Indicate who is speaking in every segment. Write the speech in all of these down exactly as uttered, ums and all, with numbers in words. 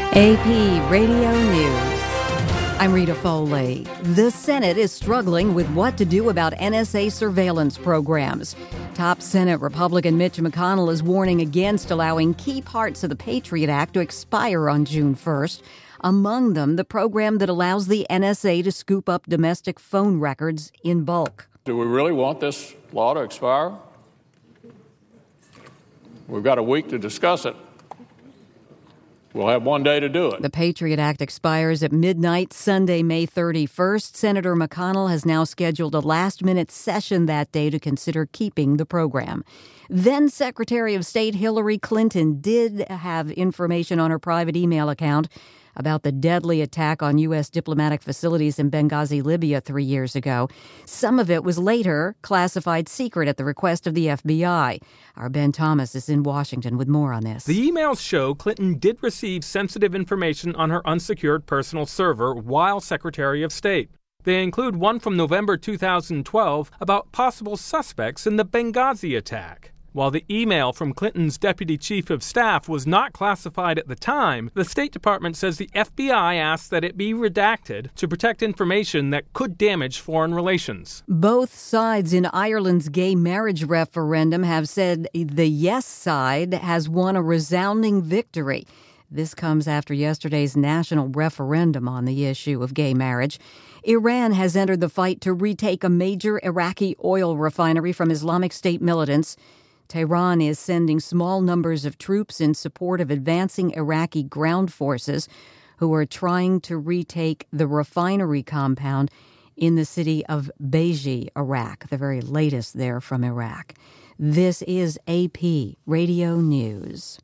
Speaker 1: A P Radio News. I'm Rita Foley. The Senate is struggling with what to do about N S A surveillance programs. Top Senate Republican Mitch McConnell is warning against allowing key parts of the Patriot Act to expire on June first. Among them, the program that allows the N S A to scoop up domestic phone records in bulk.
Speaker 2: Do we really want this law to expire? We've got a week to discuss it. We'll have one day to do it.
Speaker 1: The Patriot Act expires at midnight Sunday, May thirty-first. Senator McConnell has now scheduled a last-minute session that day to consider keeping the program. Then Secretary of State Hillary Clinton did have information on her private email account about the deadly attack on U S diplomatic facilities in Benghazi, Libya, three years ago. Some of it was later classified secret at the request of the F B I. Our Ben Thomas is in Washington with more on this.
Speaker 3: The emails show Clinton did receive sensitive information on her unsecured personal server while Secretary of State. They include one from November two thousand twelve about possible suspects in the Benghazi attack. While the email from Clinton's deputy chief of staff was not classified at the time, the State Department says the F B I asked that it be redacted to protect information that could damage foreign relations.
Speaker 1: Both sides in Ireland's gay marriage referendum have said the yes side has won a resounding victory. This comes after yesterday's national referendum on the issue of gay marriage. Iran has entered the fight to retake a major Iraqi oil refinery from Islamic State militants. Tehran is sending small numbers of troops in support of advancing Iraqi ground forces who are trying to retake the refinery compound in the city of Beji, Iraq, the very latest there from Iraq. This is A P Radio News.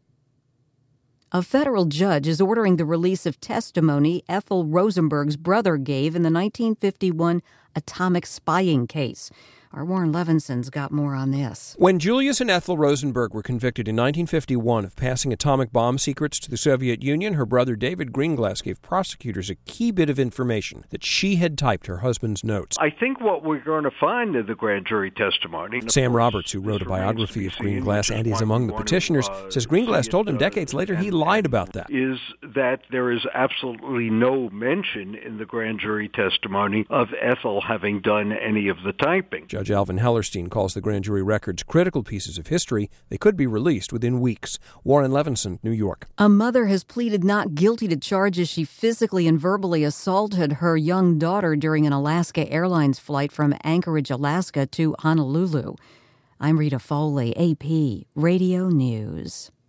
Speaker 1: A federal judge is ordering the release of testimony Ethel Rosenberg's brother gave in the nineteen fifty-one atomic spying case. Our Warren Levinson's got more on this.
Speaker 4: When Julius and Ethel Rosenberg were convicted in nineteen fifty-one of passing atomic bomb secrets to the Soviet Union, her brother David Greenglass gave prosecutors a key bit of information that she had typed her husband's notes.
Speaker 5: I think what we're going to find in the grand jury testimony...
Speaker 4: Sam Roberts, who wrote a biography of Greenglass and is among the petitioners, says Greenglass told him decades later he lied about that.
Speaker 5: ...is that there is absolutely no mention in the grand jury testimony of Ethel having done any of the typing.
Speaker 4: Judge Alvin Hellerstein calls the grand jury records critical pieces of history. They could be released within weeks. Warren Levinson, New York.
Speaker 1: A mother has pleaded not guilty to charges she physically and verbally assaulted her young daughter during an Alaska Airlines flight from Anchorage, Alaska to Honolulu. I'm Rita Foley, A P Radio News.